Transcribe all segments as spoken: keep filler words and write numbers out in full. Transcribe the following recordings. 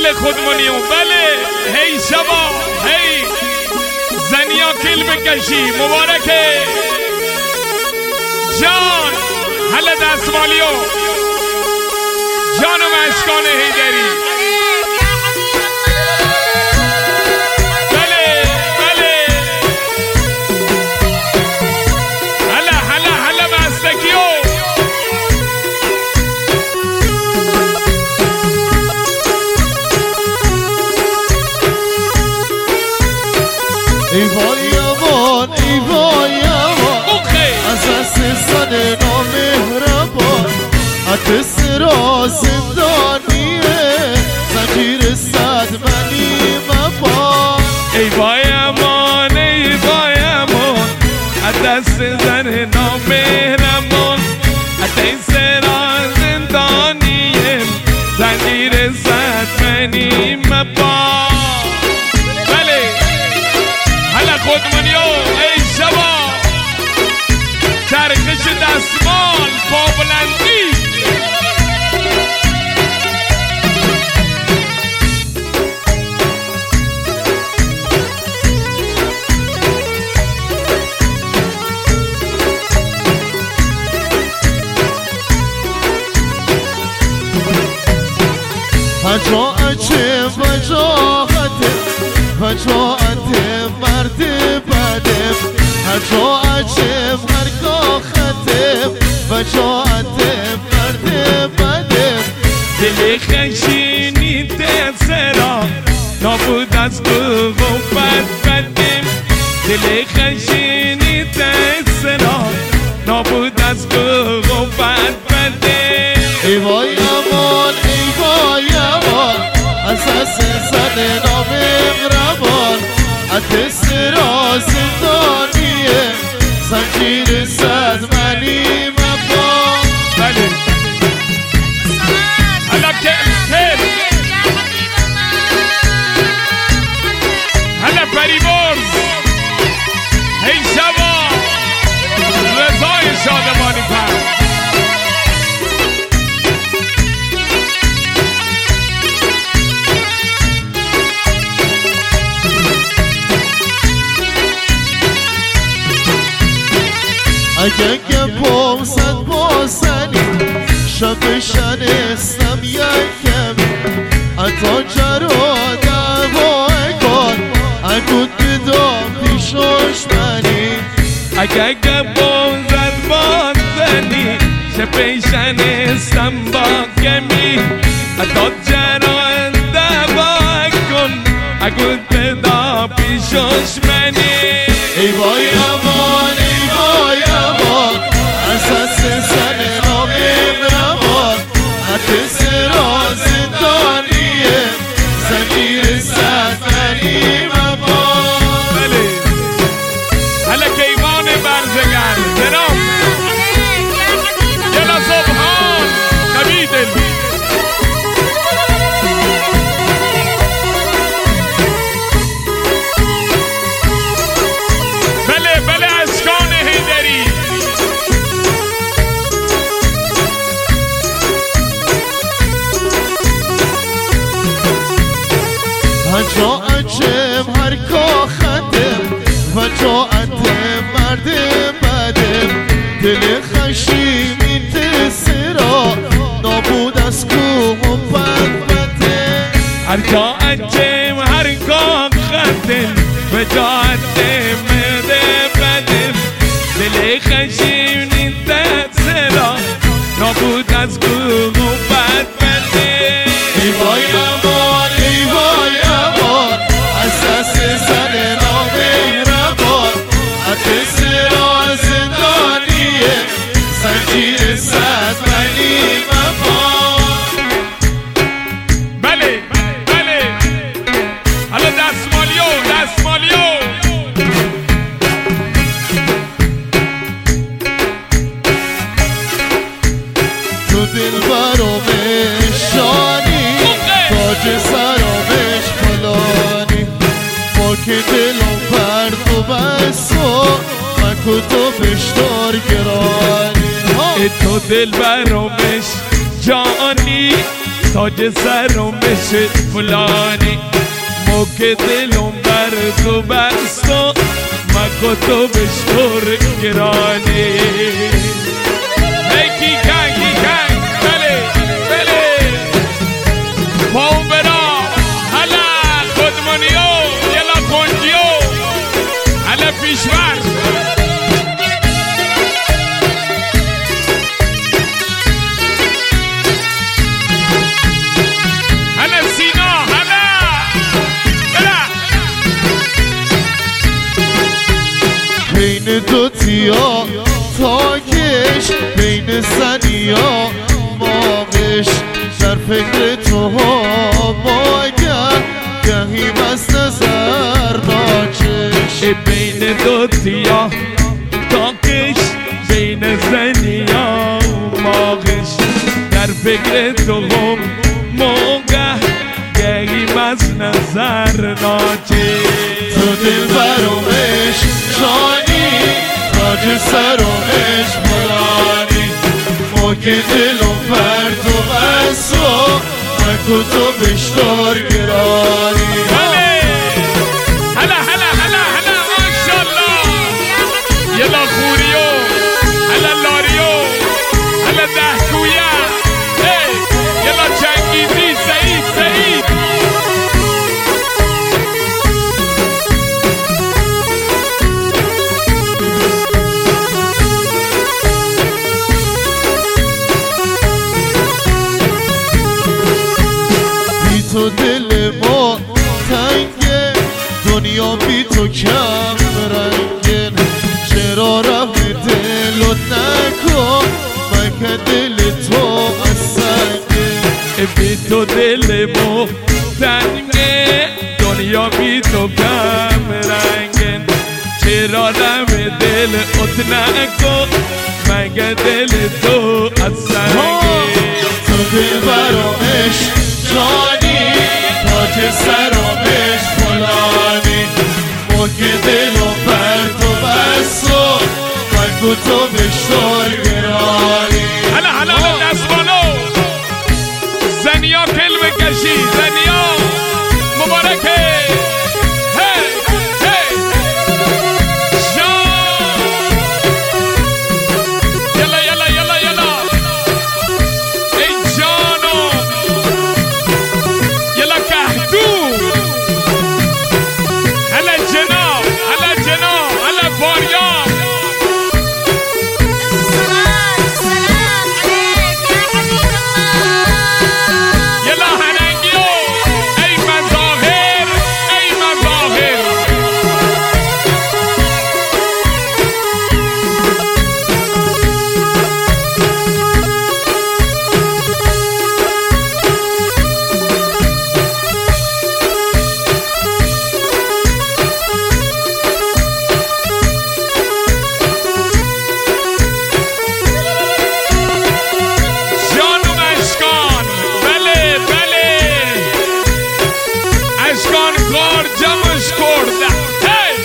بله خودمونیو بله هی شبا هی زنیا کل بکشی مبارکه جان حل دستمالیو جانم اشکان هیدری بله بله حل حل حل بستکیو ای وای امان ای وای امان از عزیزان نامهربان عطر را زندانیه زنجیر صد منی مبان ای وای امان ای وای امان از دست زن نامهربان عطر را زندانیه زنجیر صد منی مبان خودمونیو ای شبا چرخش دستمال با بلندی فجاعت وجاهت فجاعت مرد بدم فجاعت مرگاختم فجاعت مرد بدم دل خشینی تسرا نابود از قوت بدم دل خشینی تسرا نابود از قوت بدم ای وای امان ای وای امان از زن نامهربان عطر را زندانیه زنجیر صد منی مبان بله حالا کل حالا پریبرز هی شبا رضای شادمانی پر اگه که پرسد بازنی شب شنستم یک کمی اتا جرا دعوا کن اگود بدام پیشوش منی اگه که پرسد بازنی شب شنستم با کمی اتا جرا دعوا کن اگود بدام پیشوش منی ای وای امان ای وای امان از دست زن نامهربان عطر را زندانیه زنجیر صد منی مبان بله حالا کیوان برزگر جناب یلا صبحان نبی دل بله بله اشکان هیدری فجاعت هر کا خدم فجاعت مرد بدم دل خشیمی تسرا نابود از کوه و بدبته هر کا اجم هر کا خدم فجاعت مرد بدم دل خشیمی تسرا نابود از کوه و بدبته ای وای امان ای وای امان از دست زن نامهربان عطر را زندانیه زنجیر صد منی مبان بله بله حالا دستمالیو دستمالیو تو دل برامش شانی تاج سرامش فلانی ما که دلم پرد و بس و من کتو بشتار گرانی تو دل برامش جانی تاج سرم بشه فلانی موقع دلم بر تو بستا مکو تو بشتر گرانی هی کی کن کی کن بله بله پاون برا هلا خودمونیو یلا کنجیو هلا پیشور بین دو تیا تاکش بین زنیا ماغش در فکر تو ها باگر گهی بس نظر ناچش بین دو تیا تاکش بین زنیا ماغش در فکر تو هم موقع گهی بس نظر ناچش تو دل برامش جانی تاج سرامش فلانی موقع دلم پر تو بسا مکو تو بشتار گرانی هلا هلا هلا هلا ماشالله یلا خوریو هلا لاریو هلا دهکویا یلا چنگیزی سعید سعید تو دل ما تنگه دنیا بی تو کم رنگه چرا رفت دلت نکن من که دل تو از سنگه بی تو دل ما تنگه دنیا بی تو کم رنگه چرا رفت دلت نکن من که دل تو از سنگه تو دل برامش جانی تاج سرامش فلانی موقع دلم پر تو بسا مکو تو بشتار گرانی هلا هلا هلا دست بالو زنیا کل بکشی زنیا مبارکه هی هی جان یلا یلا یلا یلا ای جانو یلا کهدو هلا جناب هلا جناب هلا فاریاب یلا هننگیو ای مظاهر ای مظاهر جانم اشکان بله بله اشکان کار جمعش کرده هی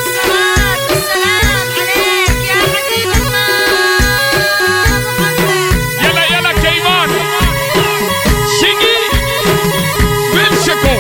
یلا یلا کیوان شگی ول شکو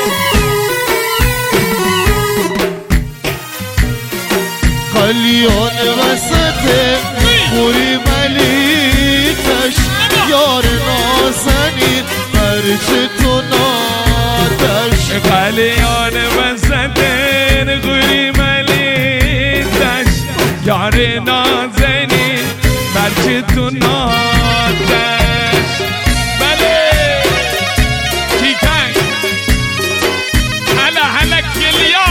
قلیان وسط خوری ملیکش یار نازنین برچه تو نادش قلیان وسطن خوری ملیتش یار نازنین برچه تو نادش بله کیکن هلا هلا کلیا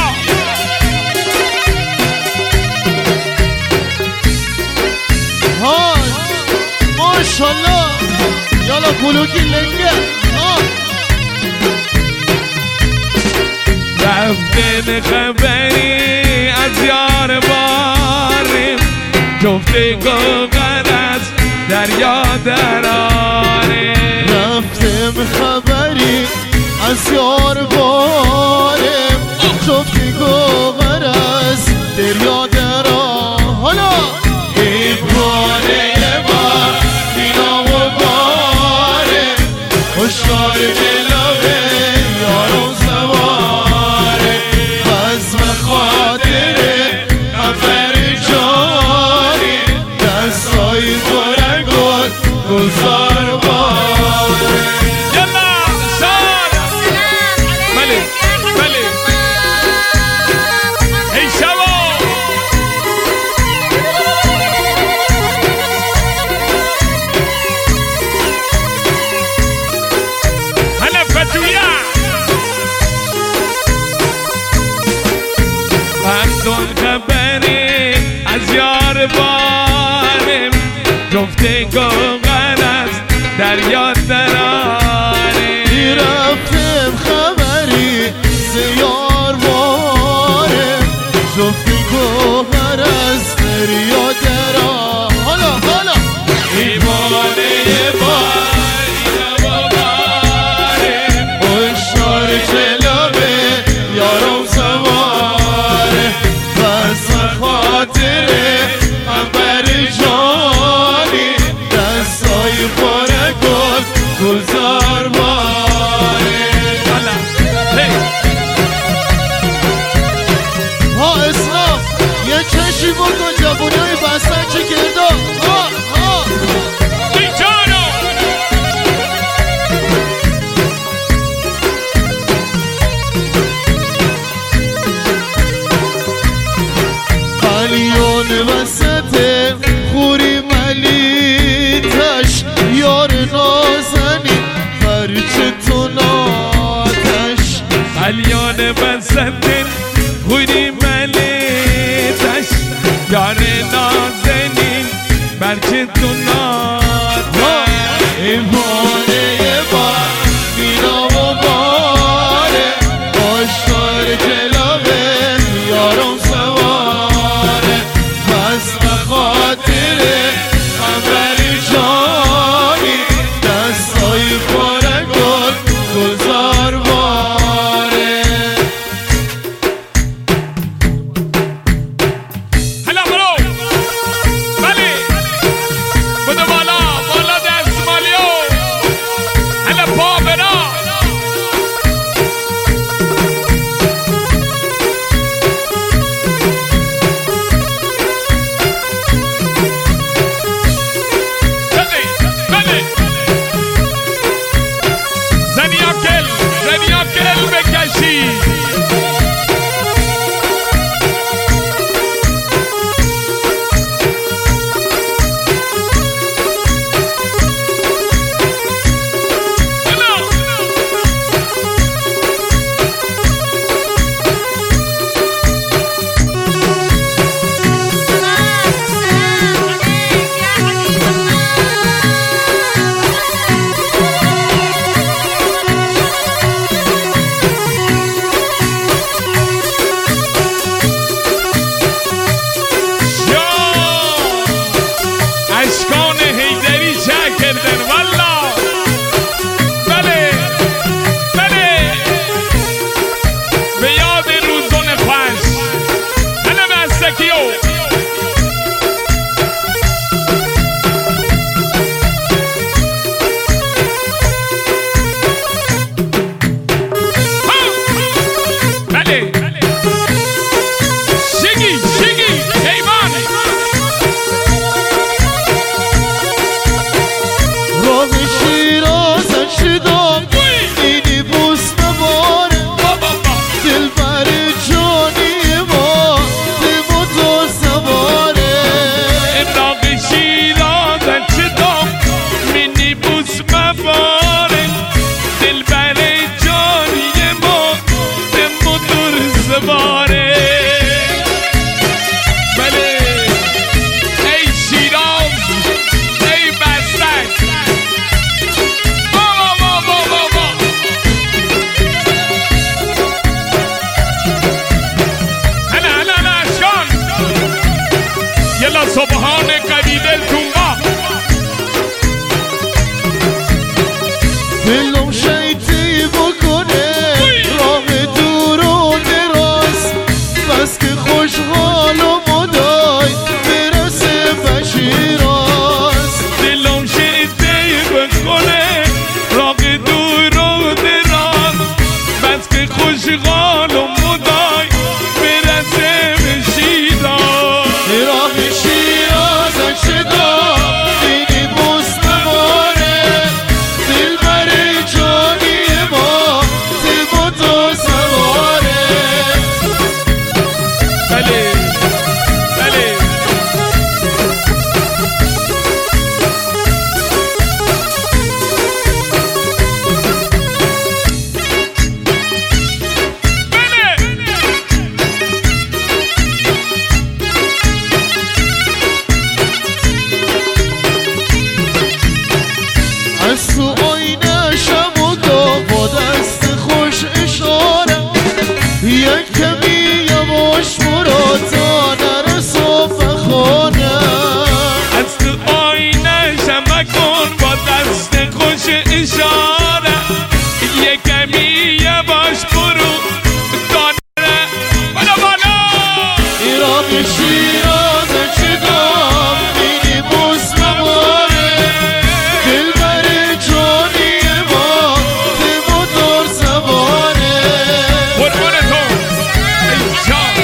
ها ماشالله یالا بلوکی لنگه ها رفتن خبری از یار باریم گفتگو غرض دریا دراریم رفتم خبری از یار باریم گفتگو غرض دریا درا حالا این باره بار اینا و باره خوشگاه گفتگوگر از دریا دراره رفتم خبری زیار باره گفتگوگر از دریا دراره حالا حالا ایوانه بار اینا باره هشدار جلوه یارم سواره بس خاطره عنبر جانی دستای پاره گل گلزار باره ها اسلام یه چشی بکن جوونای بستن چه کرده ها ها قلیون وسط خوری ملیتش یار نازنی برچه تو ناتش قلیان بسطن خوری ملیتش یار نازنین برچه تو ناتش ایوانه بار مینا و باره آشتار جلوه یارم سواره پس بخاطره عنبر جانی دستای پاره گل گلزار باره هلا برو بله بودو بالا بالا دست مالیو هلا پا برا بله بله زنی اکل زنی اکل بکشی اشکان حیدری چه کردن والا بله بله به یاد روزون خوش هنه بستکیو بله شگی شگی ایمان راه شیرازن شدم اینی بوست باره دل بر جانی ما دل و تو سواره امراغ شیرازن شدم منی بوس مباره دل بر جانی ما دم و دور سواره بله ای شیراز ای بستک بابا بابا بابا هلا هلا هلا اشکان یلا سبحان قوی دلتون با دلم شیطی بکنه راه دور و دراز بس که خوشحال و مدای برسه به شیراز دلم شیطه بکنه راه دور و دراز بس که خوشحال و مدای برسه به شیراز راه شیراز ایران شیراز چه دام بینی بوس مباره دلبر جانی ما به موتور سواره قربان تو اینجا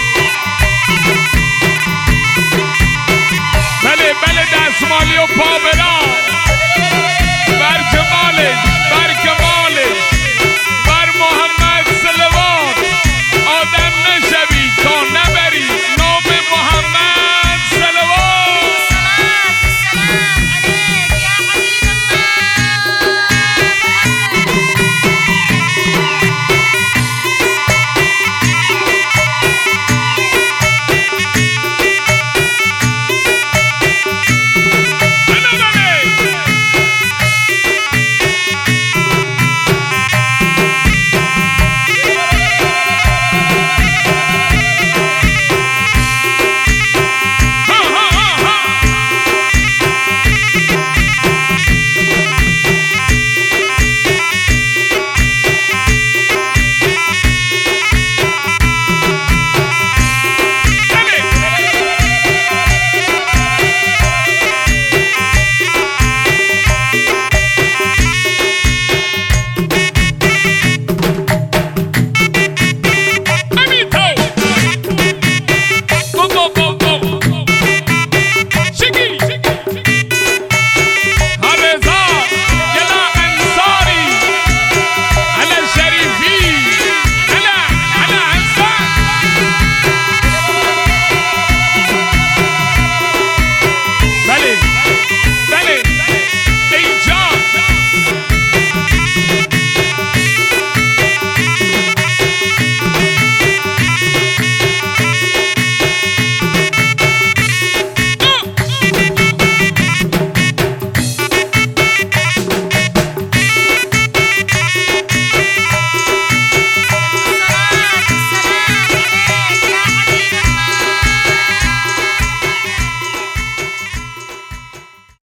Pop